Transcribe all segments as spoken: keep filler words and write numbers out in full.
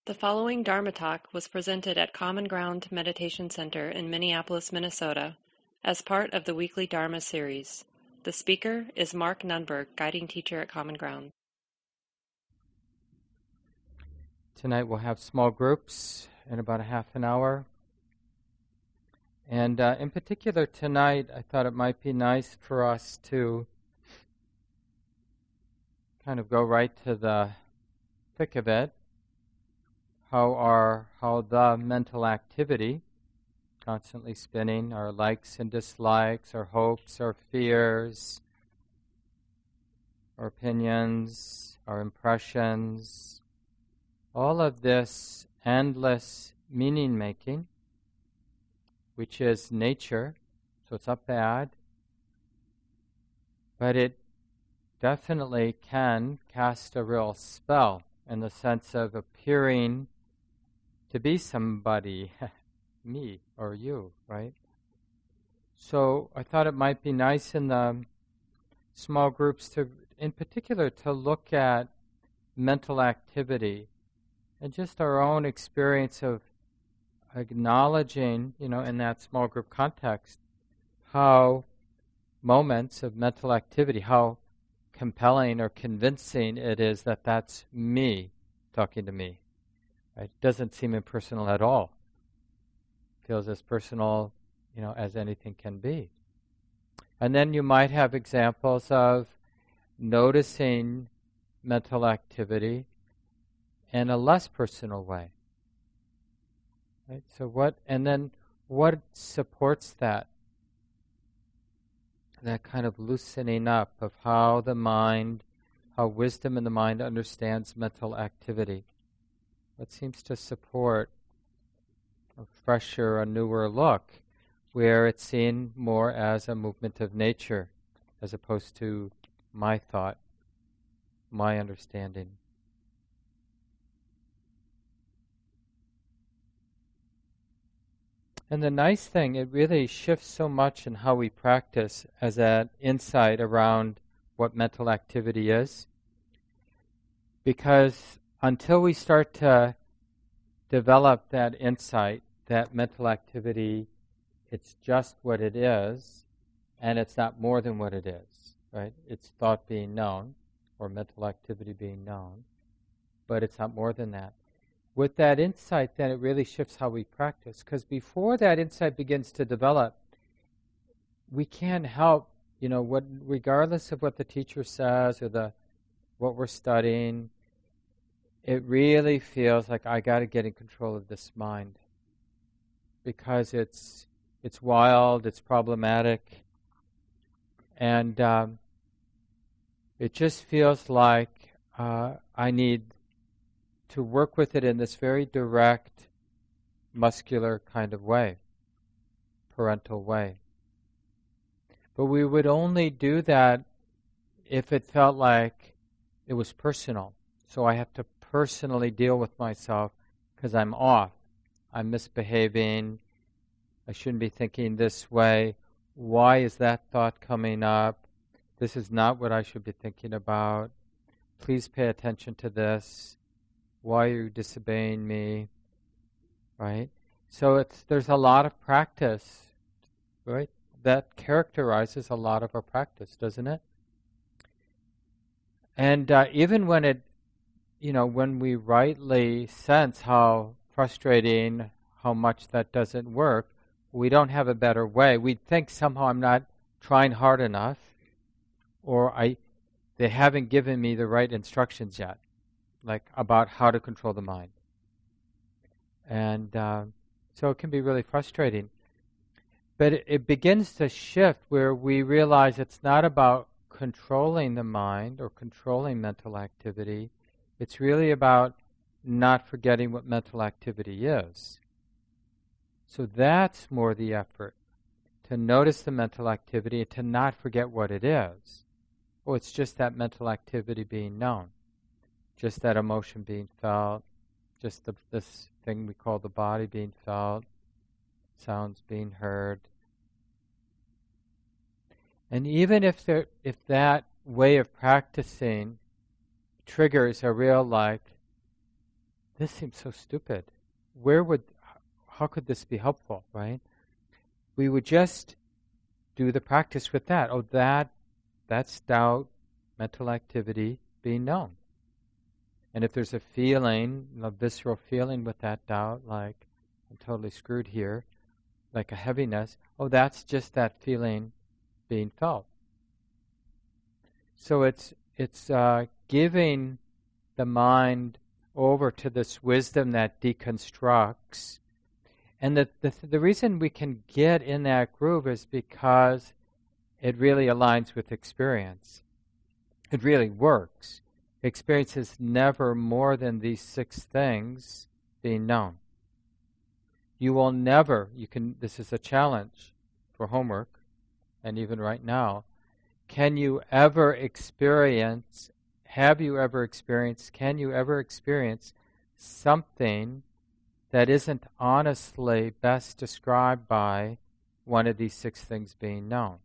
The following Dharma talk was presented at Common Ground Meditation Center in Minneapolis, Minnesota, as part of the weekly Dharma series. The speaker is Mark Nunberg, guiding teacher at Common Ground. Tonight we'll have small groups in about a half an hour. And uh, in particular tonight, I thought it might be nice for us to kind of go right to the thick of it. How our how the mental activity, constantly spinning, our likes and dislikes, our hopes, our fears, our opinions, our impressions, all of this endless meaning making, which is nature, so it's not bad, but it definitely can cast a real spell in the sense of appearing to be somebody, me or you, right? So I thought it might be nice in the small groups to, in particular, to look at mental activity and just our own experience of acknowledging, you know, in that small group context, how moments of mental activity, how compelling or convincing it is that that's me talking to me. Right? It doesn't seem impersonal at all. It feels as personal, you know, as anything can be. And then you might have examples of noticing mental activity in a less personal way. Right? So what, and then what supports that? That kind of loosening up of how the mind, how wisdom in the mind understands mental activity. What seems to support a fresher, a newer look, where it's seen more as a movement of nature, as opposed to my thought, my understanding. And the nice thing, it really shifts so much in how we practice as that insight around what mental activity is. Because until we start to develop that insight, that mental activity, it's just what it is, and it's not more than what it is, right? It's thought being known, or mental activity being known, but it's not more than that. With that insight, then it really shifts how we practice. Because before that insight begins to develop, we can't help, you know, what, regardless of what the teacher says or the what we're studying, it really feels like I got to get in control of this mind, because it's it's wild, it's problematic, and um, it just feels like uh, I need to work with it in this very direct, muscular kind of way, parental way. But we would only do that if it felt like it was personal. So I have to personally deal with myself because I'm off. I'm misbehaving. I shouldn't be thinking this way. Why is that thought coming up? This is not what I should be thinking about. Please pay attention to this. Why are you disobeying me? Right? So it's there's a lot of practice, right? That characterizes a lot of our practice, doesn't it? And uh, even when it, you know, when we rightly sense how frustrating, how much that doesn't work, we don't have a better way. We think somehow I'm not trying hard enough, or I, they haven't given me the right instructions yet, like about how to control the mind. And uh, so it can be really frustrating. But it, it begins to shift where we realize it's not about controlling the mind or controlling mental activity. It's really about not forgetting what mental activity is. So that's more the effort, to notice the mental activity and to not forget what it is. Oh, it's just that mental activity being known. Just that emotion being felt, just the, this thing we call the body being felt, sounds being heard. And even if there, if that way of practicing triggers a real like this seems so stupid. Where would, how could this be helpful, right? We would just do the practice with that. Oh, that, that's doubt, mental activity being known. And if there's a feeling, a visceral feeling with that doubt, like, I'm totally screwed here, like a heaviness, oh, that's just that feeling being felt. So it's it's uh, giving the mind over to this wisdom that deconstructs. And the, the the reason we can get in that groove is because it really aligns with experience. It really works. Experience is never more than these six things being known. You will never, you can, this is a challenge for homework, and even right now, can you ever experience, have you ever experienced, can you ever experience something that isn't honestly best described by one of these six things being known?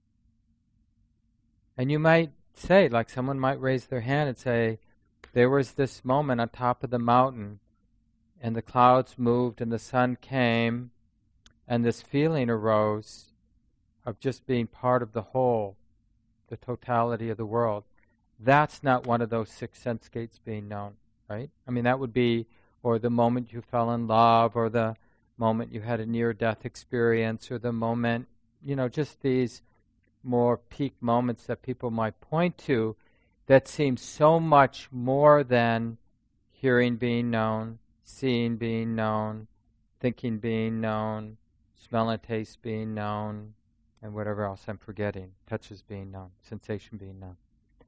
And you might say, like someone might raise their hand and say, there was this moment on top of the mountain, and the clouds moved and the sun came, and this feeling arose of just being part of the whole, the totality of the world. That's not one of those six sense gates being known, right? I mean, that would be, or the moment you fell in love, or the moment you had a near-death experience, or the moment, you know, just these more peak moments that people might point to that seem so much more than hearing being known, seeing being known, thinking being known, smell and taste being known, and whatever else I'm forgetting, touches being known, sensation being known.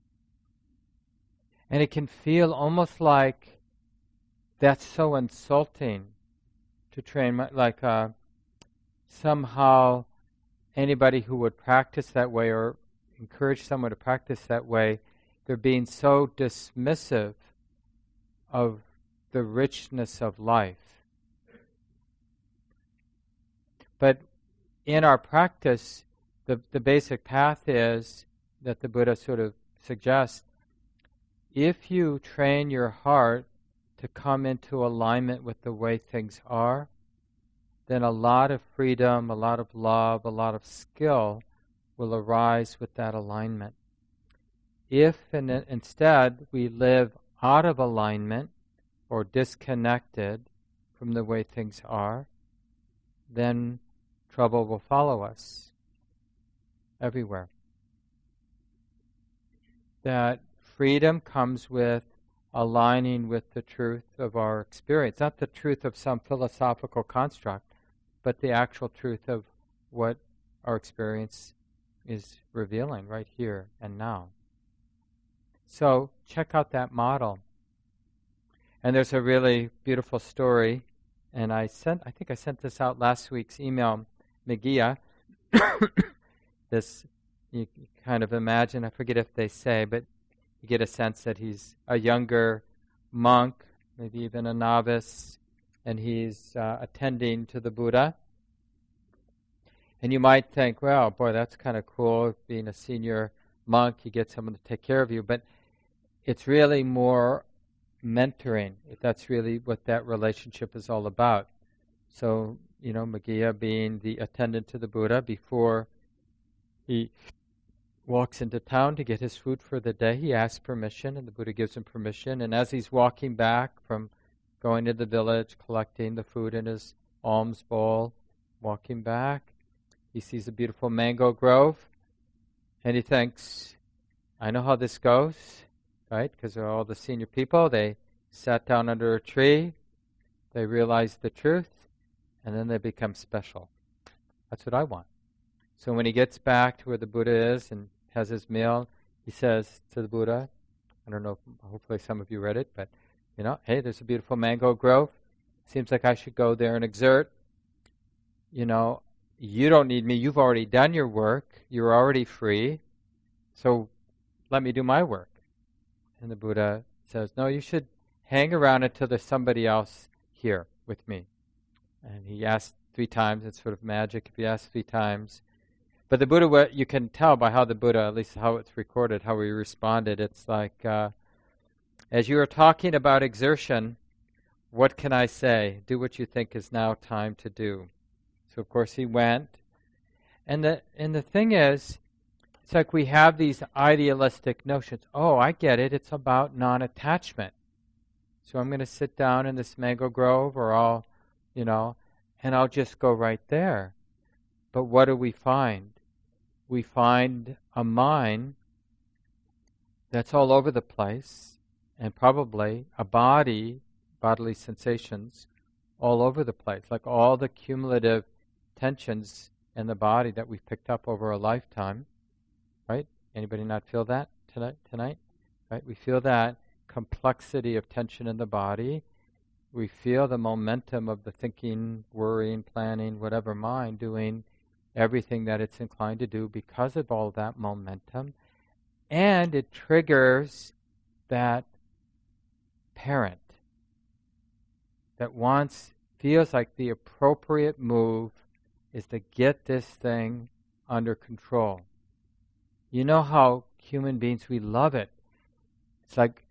And it can feel almost like that's so insulting to train, my, like uh, somehow anybody who would practice that way or encourage someone to practice that way, they're being so dismissive of the richness of life. But in our practice, the, the basic path is that the Buddha sort of suggests, if you train your heart to come into alignment with the way things are, then a lot of freedom, a lot of love, a lot of skill will arise with that alignment. If and instead we live out of alignment or disconnected from the way things are, then trouble will follow us everywhere. That freedom comes with aligning with the truth of our experience, not the truth of some philosophical construct, but the actual truth of what our experience is revealing right here and now. So check out that model. And there's a really beautiful story, and I sent I think I sent this out last week's email, Megillah. This, you kind of imagine, I forget if they say, but you get a sense that he's a younger monk, maybe even a novice, and he's uh, attending to the Buddha. And you might think, well, boy, that's kind of cool. Being a senior monk, you get someone to take care of you. But it's really more mentoring. That's really what that relationship is all about. So, you know, Megillah being the attendant to the Buddha, before he walks into town to get his food for the day, he asks permission, and the Buddha gives him permission. And as he's walking back from going to the village, collecting the food in his alms bowl, walking back, he sees a beautiful mango grove, and he thinks, I know how this goes, right? Because they're all the senior people. They sat down under a tree, they realize the truth, and then they become special. That's what I want. So when he gets back to where the Buddha is and has his meal, he says to the Buddha, I don't know, hopefully some of you read it, but, you know, hey, there's a beautiful mango grove. Seems like I should go there and exert. You know, you don't need me. You've already done your work. You're already free. So let me do my work. And the Buddha says, no, you should hang around until there's somebody else here with me. And he asked three times. It's sort of magic if you ask three times. But the Buddha, you can tell by how the Buddha, at least how it's recorded, how he responded. It's like, uh, as you were talking about exertion, what can I say? Do what you think is now time to do. So of course he went. And the and the thing is, it's like we have these idealistic notions. Oh, I get it. It's about non-attachment. So I'm going to sit down in this mango grove, or I'll, you know, and I'll just go right there. But what do we find? We find a mind that's all over the place, and probably a body, bodily sensations, all over the place, like all the cumulative tensions in the body that we've picked up over a lifetime, right? Anybody not feel that tonight? Tonight, right? We feel that complexity of tension in the body. We feel the momentum of the thinking, worrying, planning, whatever mind doing everything that it's inclined to do because of all that momentum. And it triggers that parent that wants, feels like the appropriate move is to get this thing under control. You know how human beings, we love it. It's like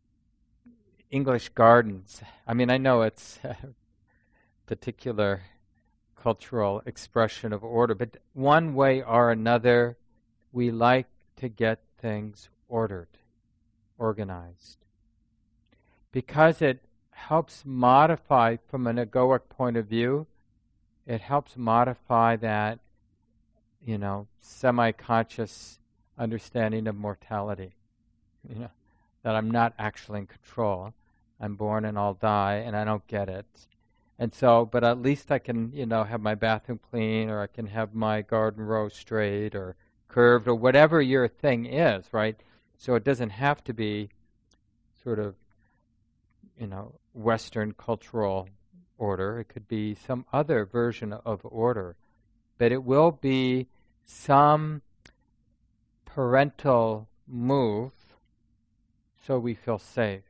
English gardens. I mean, I know it's a particular cultural expression of order, but one way or another, we like to get things ordered, organized, because it helps modify, from an egoic point of view, it helps modify that, you know, semi-conscious understanding of mortality. You know, that I'm not actually in control. I'm born and I'll die, and I don't get it. And so, but at least I can, you know, have my bathroom clean, or I can have my garden row straight or curved, or whatever your thing is, right? So it doesn't have to be sort of, you know, Western cultural order. It could be some other version of order. But it will be some parental move so we feel safe.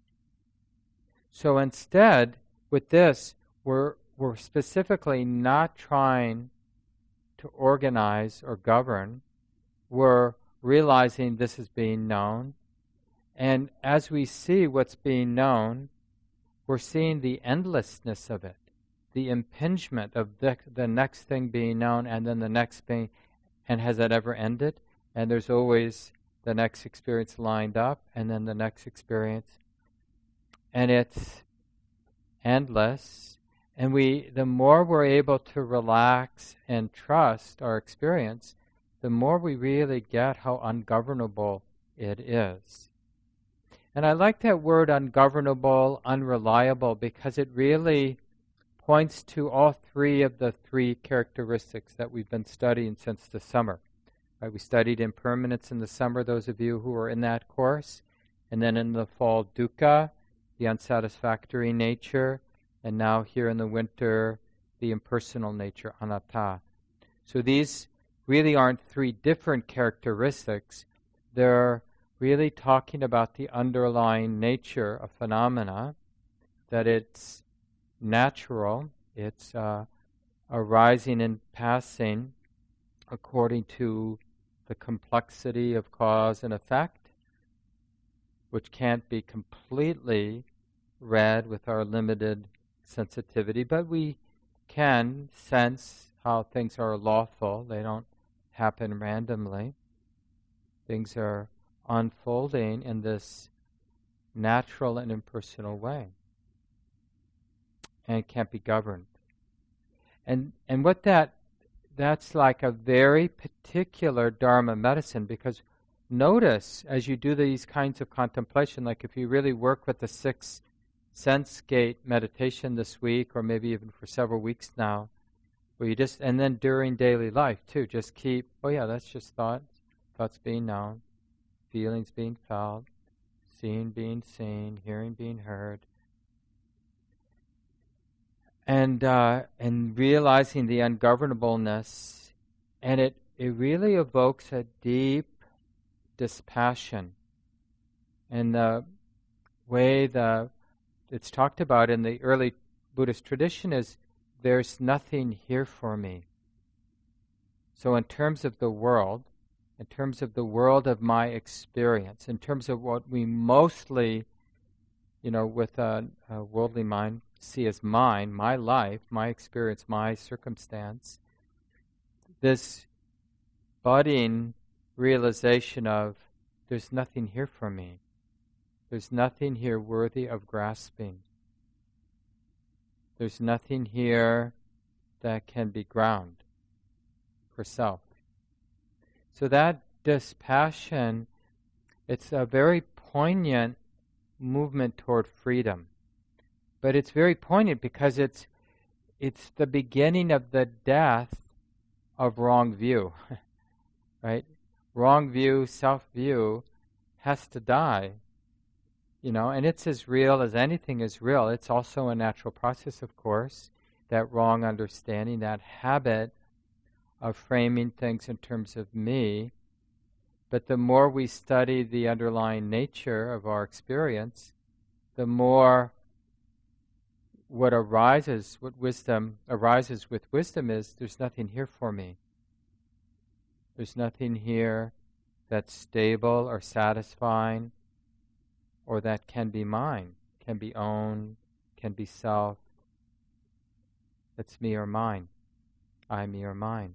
So instead, with this, we're, we're specifically not trying to organize or govern. We're realizing this is being known. And as we see what's being known, we're seeing the endlessness of it, the impingement of the, the next thing being known, and then the next being, and has that ever ended? And there's always the next experience lined up, and then the next experience. And it's endless. And we, the more we're able to relax and trust our experience, the more we really get how ungovernable it is. And I like that word ungovernable, unreliable, because it really points to all three of the three characteristics that we've been studying since the summer. Right? We studied impermanence in the summer, those of you who were in that course. And then in the fall, dukkha, the unsatisfactory nature. And now here in the winter, the impersonal nature, anatta. So these really aren't three different characteristics. They're really talking about the underlying nature of phenomena, that it's natural, it's uh, arising and passing according to the complexity of cause and effect, which can't be completely read with our limited sensitivity, but we can sense how things are lawful. They don't happen randomly. Things are unfolding in this natural and impersonal way, and it can't be governed. And and what that that's like a very particular Dharma medicine, because notice as you do these kinds of contemplation, like if you really work with the six sense gate meditation this week, or maybe even for several weeks now, where you just, and then during daily life too, just keep, oh yeah, that's just thoughts, thoughts being known, feelings being felt, seeing being seen, hearing being heard, and uh, and realizing the ungovernableness, and it, it really evokes a deep dispassion. And the way the it's talked about in the early Buddhist tradition is, there's nothing here for me. So in terms of the world, in terms of the world of my experience, in terms of what we mostly, you know, with a, a worldly mind, see as mine, my life, my experience, my circumstance, this budding realization of there's nothing here for me. There's nothing here worthy of grasping. There's nothing here that can be ground for self. So that dispassion, it's a very poignant movement toward freedom. But it's very poignant because it's it's the beginning of the death of wrong view. Right? Wrong view, self-view has to die. You know, and it's as real as anything is real. It's also a natural process, of course, that wrong understanding, that habit of framing things in terms of me. But the more we study the underlying nature of our experience, the more what arises, what wisdom arises with wisdom is, there's nothing here for me. There's nothing here that's stable or satisfying or that can be mine, can be owned, can be self. That's me or mine. I, me or mine.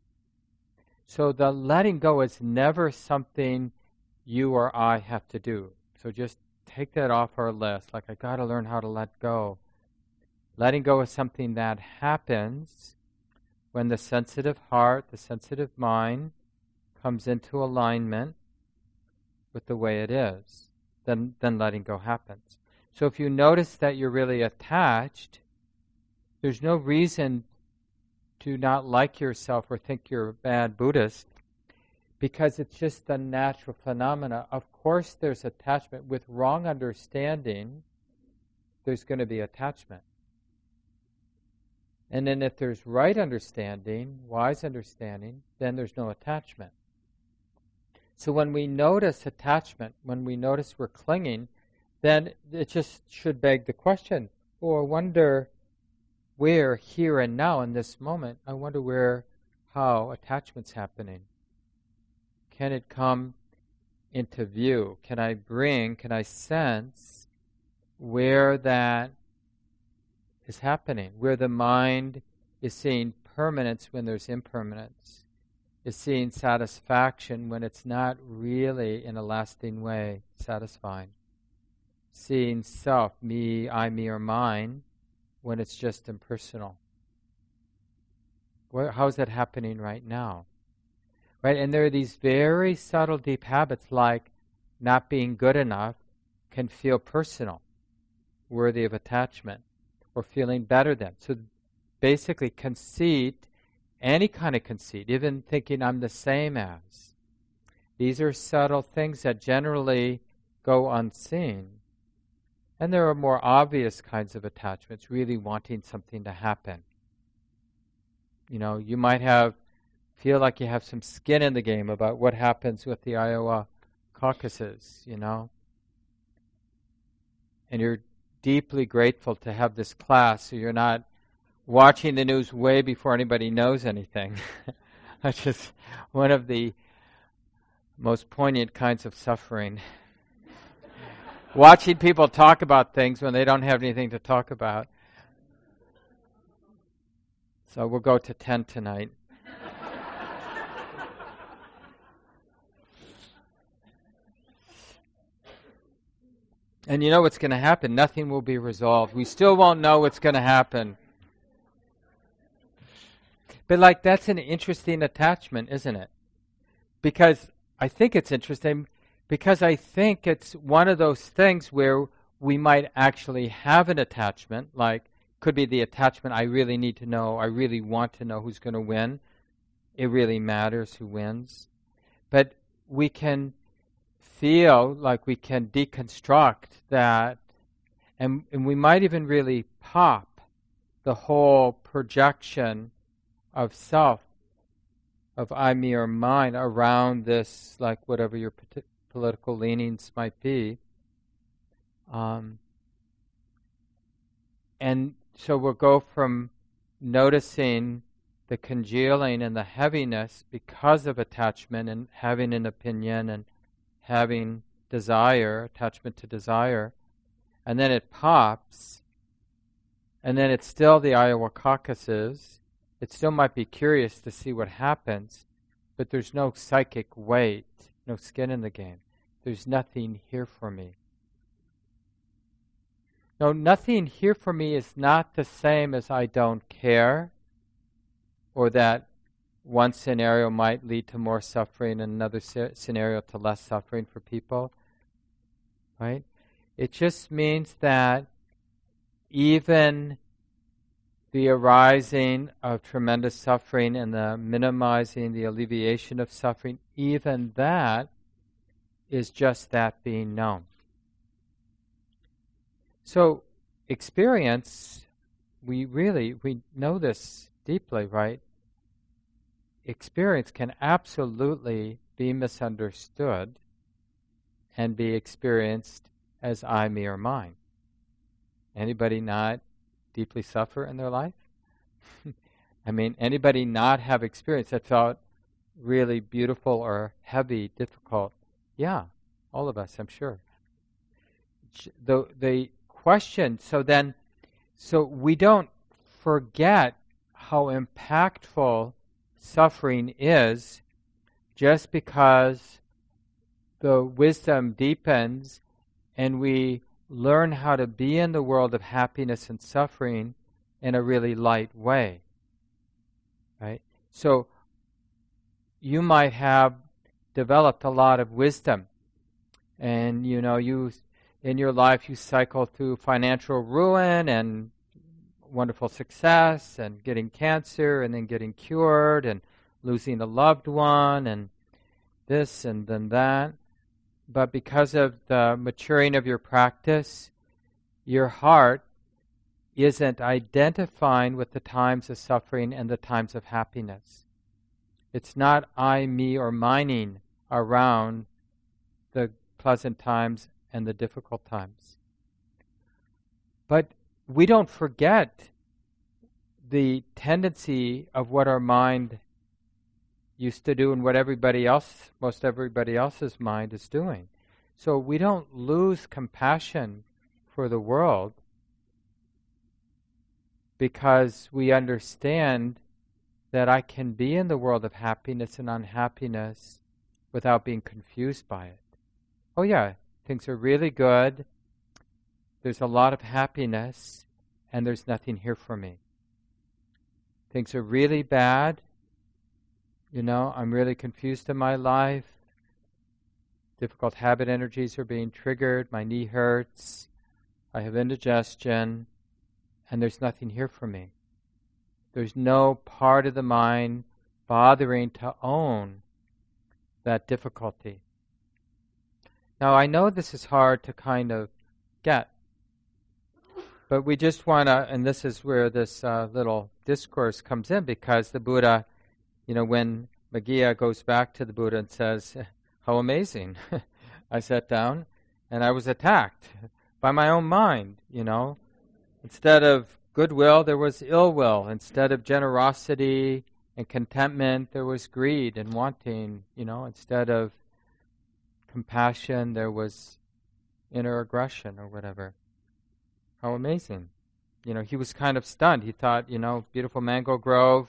So the letting go is never something you or I have to do. So just take that off our list. Like, I got to learn how to let go. Letting go is something that happens when the sensitive heart, the sensitive mind, comes into alignment with the way it is. Then, then letting go happens. So if you notice that you're really attached, there's no reason to not like yourself or think you're a bad Buddhist, because it's just the natural phenomena. Of course there's attachment. With wrong understanding, there's going to be attachment. And then if there's right understanding, wise understanding, then there's no attachment. So when we notice attachment, when we notice we're clinging, then it just should beg the question, oh, I wonder where, here and now, in this moment, I wonder where, how attachment's happening. Can it come into view? Can I bring, can I sense where that is happening, where the mind is seeing permanence when there's impermanence, is seeing satisfaction when it's not really in a lasting way satisfying, seeing self, me, I, me, or mine, when it's just impersonal. Where, how is that happening right now? Right? And there are these very subtle, deep habits like not being good enough can feel personal, worthy of attachment, or feeling better than. So basically conceit, any kind of conceit, even thinking I'm the same as, these are subtle things that generally go unseen. And there are more obvious kinds of attachments, really wanting something to happen. You know, you might have, feel like you have some skin in the game about what happens with the Iowa caucuses, you know. And you're deeply grateful to have this class, so you're not watching the news way before anybody knows anything. That's just one of the most poignant kinds of suffering. Watching people talk about things when they don't have anything to talk about. So we'll go to ten tonight. And you know what's going to happen? Nothing will be resolved. We still won't know what's going to happen. But like, that's an interesting attachment, isn't it? Because I think it's interesting because I think it's one of those things where we might actually have an attachment, like could be the attachment, I really need to know, I really want to know who's going to win. It really matters who wins. But we can feel like we can deconstruct that, and, and we might even really pop the whole projection of self, of I, me, or mine around this, like whatever your p- political leanings might be. Um, and so we'll go from noticing the congealing and the heaviness because of attachment and having an opinion and having desire, attachment to desire, and then it pops, and then it's still the Iowa caucuses. It still might be curious to see what happens, but there's no psychic weight, no skin in the game. There's nothing here for me. No, nothing here for me is not the same as I don't care, or that one scenario might lead to more suffering and another scenario to less suffering for people, right? It just means that even the arising of tremendous suffering and the minimizing, the alleviation of suffering, even that is just that being known. So experience, we really, we know this deeply, right? Experience can absolutely be misunderstood and be experienced as I, me, or mine. Anybody not deeply suffer in their life? I mean, anybody not have experience that felt really beautiful or heavy, difficult? Yeah, all of us, I'm sure. The, the question, so then, so we don't forget how impactful suffering is just because the wisdom deepens and we learn how to be in the world of happiness and suffering in a really light way, right? So you might have developed a lot of wisdom, and you know, you in your life you cycle through financial ruin and wonderful success and getting cancer and then getting cured and losing a loved one and this and then that. But because of the maturing of your practice, your heart isn't identifying with the times of suffering and the times of happiness. It's not I, me, or mining around the pleasant times and the difficult times. But we don't forget the tendency of what our mind used to do and what everybody else, most everybody else's mind is doing. So we don't lose compassion for the world because we understand that I can be in the world of happiness and unhappiness without being confused by it. Oh yeah, things are really good. There's a lot of happiness, and there's nothing here for me. Things are really bad. You know, I'm really confused in my life. Difficult habit energies are being triggered. My knee hurts. I have indigestion. And there's nothing here for me. There's no part of the mind bothering to own that difficulty. Now, I know this is hard to kind of get. But we just want to, and this is where this uh, little discourse comes in, because the Buddha, you know, when Maggia goes back to the Buddha and says, how amazing. I sat down and I was attacked by my own mind, you know. Instead of goodwill, there was ill will. Instead of generosity and contentment, there was greed and wanting, you know. Instead of compassion, there was inner aggression or whatever. How amazing. You know, he was kind of stunned. He thought, you know, beautiful mango grove,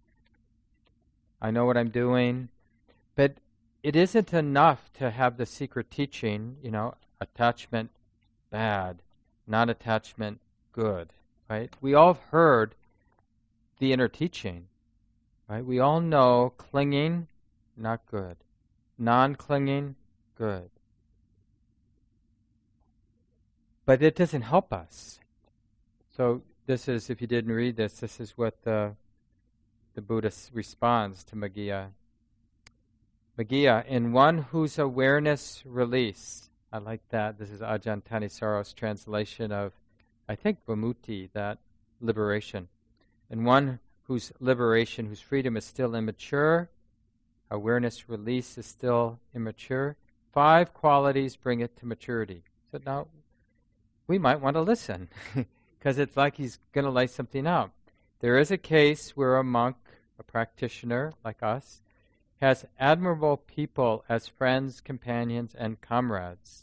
I know what I'm doing. But it isn't enough to have the secret teaching, you know, attachment bad, non-attachment good, right? We all have heard the inner teaching, right? We all know clinging, not good. Non-clinging, good. But it doesn't help us. So this is, if you didn't read this, this is what the the Buddha responds to Maggia. Maggia, in one whose awareness release, I like that. This is Ajahn Thanissaro's translation of, I think, Vimutti, that liberation. In one whose liberation, whose freedom is still immature, awareness release is still immature, five qualities bring it to maturity. So now, we might want to listen, because it's like he's going to lay something out. There is a case where a monk, a practitioner like us, has admirable people as friends, companions, and comrades.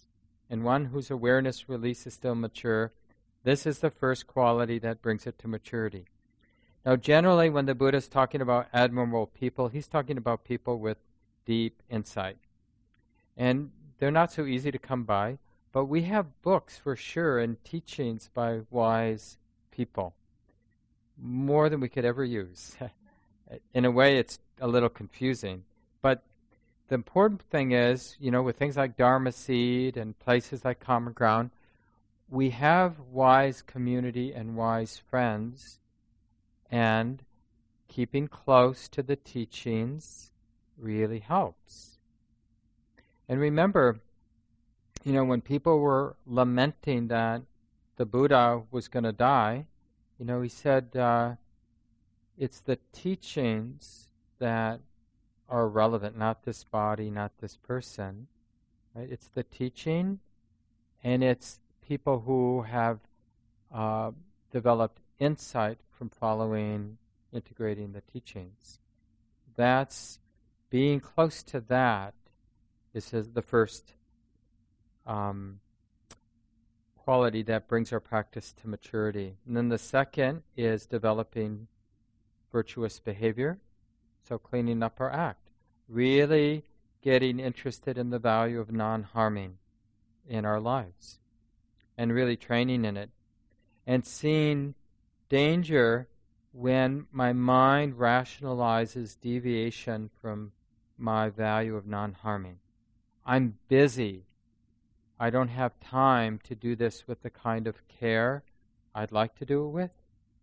and one whose awareness release is still mature, this is the first quality that brings it to maturity. Now, generally, when the Buddha is talking about admirable people, he's talking about people with deep insight. And they're not so easy to come by, but we have books for sure and teachings by wise people, more than we could ever use. In a way, it's a little confusing, but the important thing is, you know, with things like Dharma Seed and places like Common Ground, we have wise community and wise friends, and keeping close to the teachings really helps. And remember, you know, when people were lamenting that the Buddha was going to die, you know, he said, uh, it's the teachings that are relevant, not this body, not this person. Right? It's the teaching, and it's people who have uh, developed insight from following, integrating the teachings. That's being close to that. This is the first um, quality that brings our practice to maturity. And then the second is developing virtuous behavior, so cleaning up our act, really getting interested in the value of non-harming in our lives, and really training in it, and seeing danger when my mind rationalizes deviation from my value of non-harming. I'm busy. I don't have time to do this with the kind of care I'd like to do it with.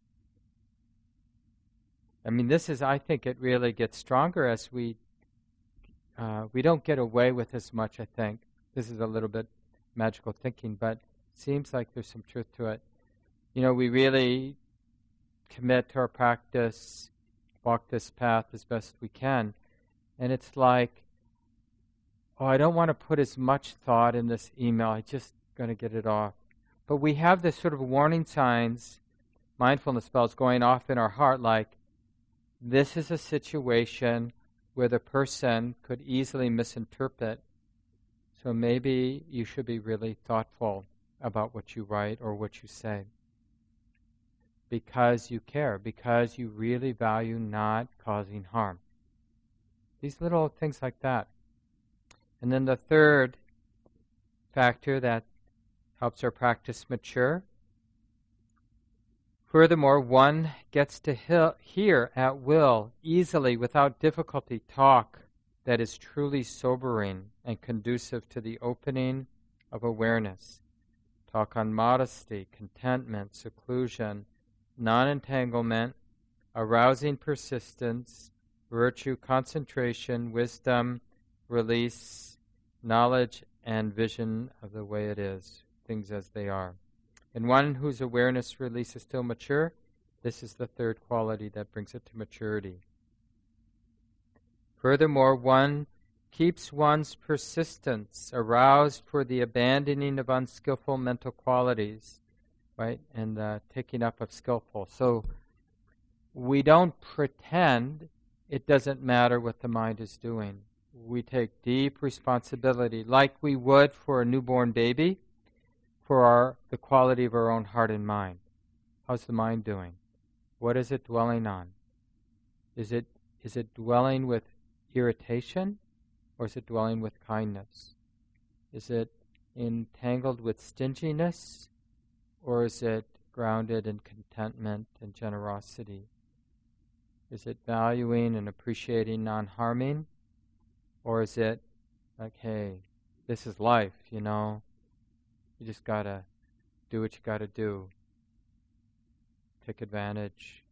I mean, this is, I think it really gets stronger as we, uh, we don't get away with as much, I think. This is a little bit magical thinking, but it seems like there's some truth to it. You know, we really commit to our practice, walk this path as best we can, and it's like, oh, I don't want to put as much thought in this email. I'm just going to get it off. But we have this sort of warning signs, mindfulness bells going off in our heart, like, this is a situation where the person could easily misinterpret, so maybe you should be really thoughtful about what you write or what you say, because you care, because you really value not causing harm. These little things like that. And then the third factor that helps our practice mature, furthermore, one gets to he- hear at will, easily, without difficulty, talk that is truly sobering and conducive to the opening of awareness. Talk on modesty, contentment, seclusion, non-entanglement, arousing persistence, virtue, concentration, wisdom, release, knowledge, and vision of the way it is, things as they are. And one whose awareness release is still mature, this is the third quality that brings it to maturity. Furthermore, one keeps one's persistence aroused for the abandoning of unskillful mental qualities, right, and the taking up of skillful. So we don't pretend it doesn't matter what the mind is doing. We take deep responsibility, like we would for a newborn baby, for our, the quality of our own heart and mind. How's the mind doing? What is it dwelling on? Is it is it dwelling with irritation, or is it dwelling with kindness? Is it entangled with stinginess, or is it grounded in contentment and generosity? Is it valuing and appreciating non-harming, or is it like, hey, this is life, you know? You just gotta do what you gotta do. Take advantage.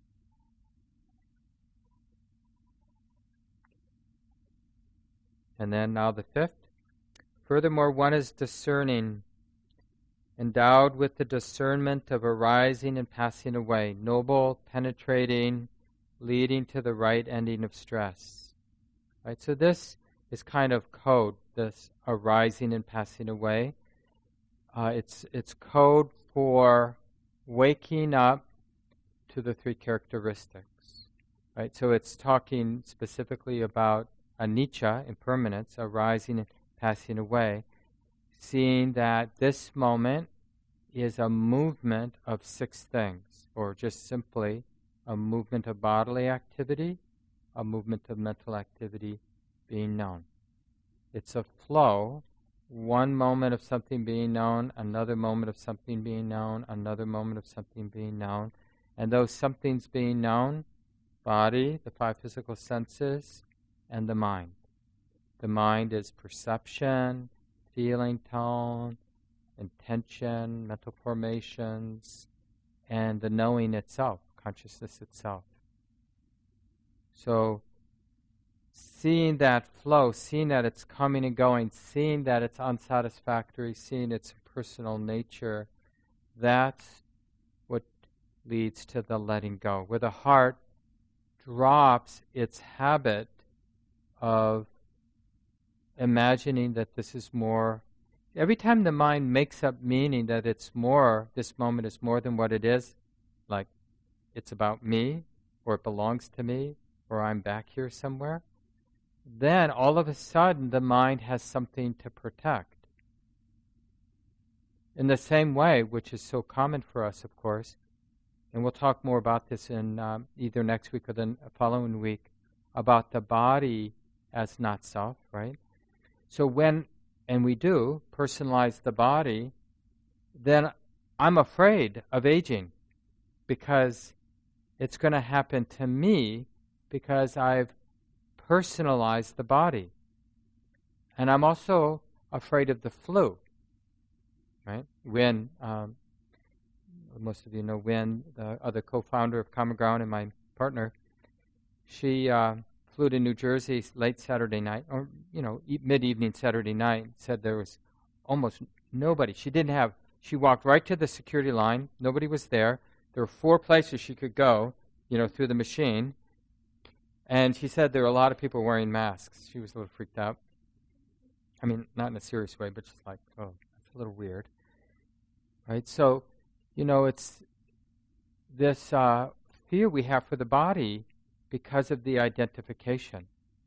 And then now the fifth. Furthermore, one is discerning, endowed with the discernment of arising and passing away, noble, penetrating, leading to the right ending of stress. Right? So this is kind of code, this arising and passing away. Uh, it's it's code for waking up to the three characteristics. Right? So it's talking specifically about anicca, impermanence, arising and passing away. seeing that this moment is a movement of six things, or just simply a movement of bodily activity, a movement of mental activity being known. It's a flow, one moment of something being known, another moment of something being known, another moment of something being known, and those somethings being known, body, the five physical senses, and the mind. The mind is perception, feeling tone, intention, mental formations, and the knowing itself, consciousness itself. So, seeing that flow, seeing that it's coming and going, seeing that it's unsatisfactory, seeing its personal nature, that's what leads to the letting go, where the heart drops its habit of imagining that this is more. Every time the mind makes up meaning that it's more, this moment is more than what it is, like it's about me, or it belongs to me, or I'm back here somewhere, then all of a sudden the mind has something to protect. In the same way, which is so common for us, of course, and we'll talk more about this in um, either next week or the following week, about the body as not self, right? So when, and we do, personalize the body, then I'm afraid of aging because it's going to happen to me because I've personalized the body. And I'm also afraid of the flu, right? When, um, most of you know Wynn, the other co-founder of Common Ground and my partner, she uh, flew to New Jersey late Saturday night, or, you know, e- mid-evening Saturday night, said there was almost nobody. She didn't have, she walked right to the security line. Nobody was there. There were four places she could go, you know, through the machine. And she said there were a lot of people wearing masks. She was a little freaked out. I mean, not in a serious way, but she's like, oh, that's a little weird. Right? So, you know, it's this uh, fear we have for the body because of the identification.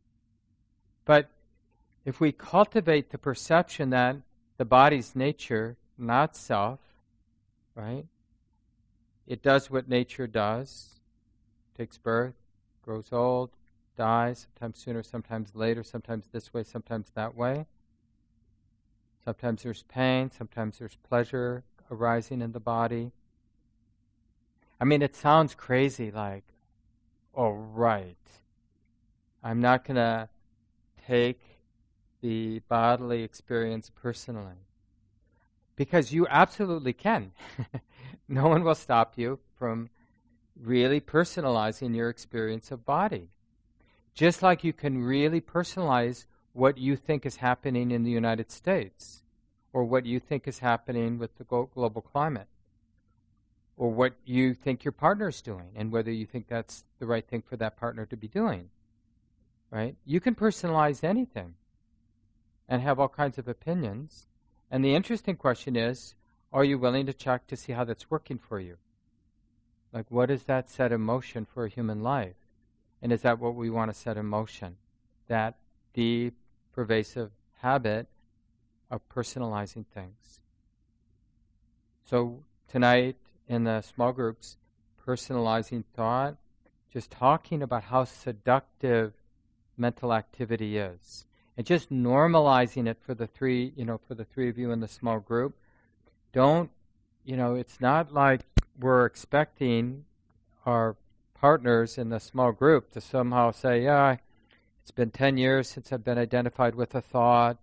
But if we cultivate the perception that the body's nature, not self, right? It does what nature does, takes birth, grows old, dies, sometimes sooner, sometimes later, sometimes this way, sometimes that way. Sometimes there's pain, sometimes there's pleasure arising in the body. I mean, it sounds crazy, like, oh, right, I'm not going to take the bodily experience personally. Because you absolutely can. No one will stop you from really personalizing your experience of body. Just like you can really personalize what you think is happening in the United States, or what you think is happening with the global climate, or what you think your partner's doing, and whether you think that's the right thing for that partner to be doing, right? You can personalize anything and have all kinds of opinions. And the interesting question is, are you willing to check to see how that's working for you? Like, what is that set in motion for a human life? And is that what we want to set in motion? That deep, pervasive habit of personalizing things. So tonight in the small groups, personalizing thought, just talking about how seductive mental activity is. And just normalizing it for the three, you know, for the three of you in the small group. Don't, you know, it's not like we're expecting our partners in the small group to somehow say, yeah, it's been ten years since I've been identified with a thought.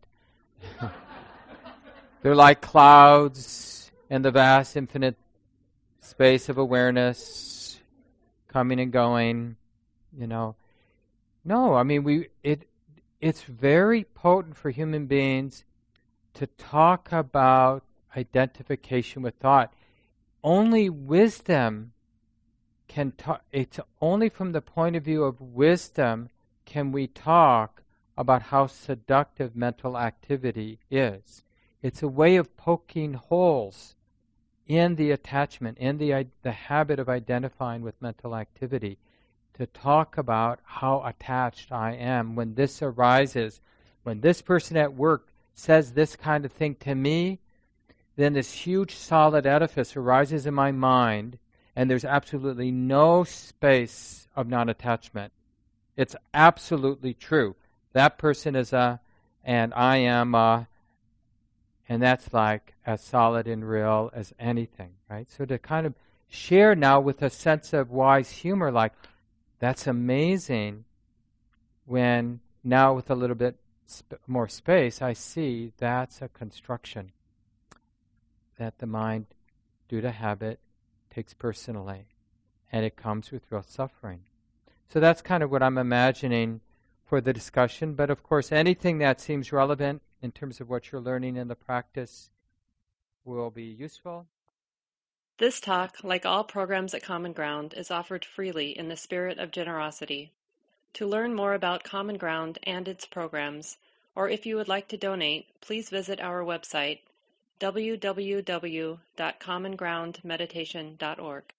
They're like clouds in the vast infinite space of awareness, coming and going, you know. No, I mean, we it it's very potent for human beings to talk about identification with thought. Only wisdom can talk, it's only from the point of view of wisdom can we talk about how seductive mental activity is. It's a way of poking holes in the attachment, in the the habit of identifying with mental activity, to talk about how attached I am when this arises, when this person at work says this kind of thing to me, then this huge solid edifice arises in my mind, and there's absolutely no space of non-attachment. It's absolutely true. That person is a, and I am a, and that's like as solid and real as anything, right? So to kind of share now with a sense of wise humor, like, that's amazing, when now with a little bit sp- more space, I see that's a construction that the mind, due to habit, takes personally, and it comes with real suffering. So that's kind of what I'm imagining for the discussion, but of course anything that seems relevant in terms of what you're learning in the practice will be useful. This talk, like all programs at Common Ground, is offered freely in the spirit of generosity. To learn more about Common Ground and its programs, or if you would like to donate, please visit our website, w w w dot common ground meditation dot org.